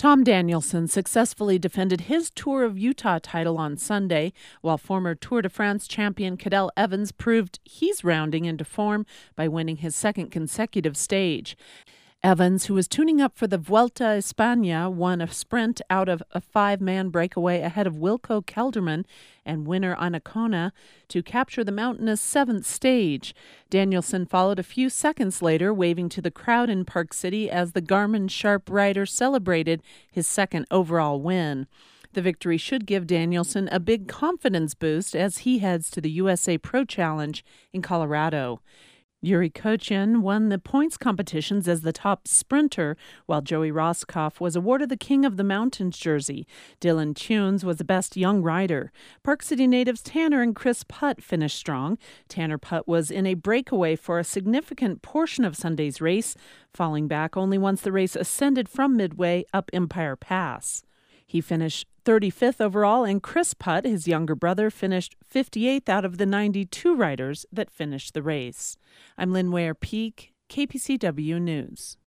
Tom Danielson successfully defended his Tour of Utah title on Sunday, while former Tour de France champion Cadel Evans proved he's rounding into form by winning his second consecutive stage. Evans, who was tuning up for the Vuelta a España, won a sprint out of a five-man breakaway ahead of Wilco Kelderman and winner Anacona to capture the mountainous seventh stage. Danielson followed a few seconds later, waving to the crowd in Park City as the Garmin Sharp rider celebrated his second overall win. The victory should give Danielson a big confidence boost as he heads to the USA Pro Challenge in Colorado. Yuri Kochin won the points competitions as the top sprinter, while Joey Rosskopf was awarded the King of the Mountains jersey. Dylan Tunes was the best young rider. Park City natives Tanner and Chris Putt finished strong. Tanner Putt was in a breakaway for a significant portion of Sunday's race, falling back only once the race ascended from midway up Empire Pass. He finished 35th overall, and Chris Putt, his younger brother, finished 58th out of the 92 riders that finished the race. I'm Lynn Ware Peak, KPCW News.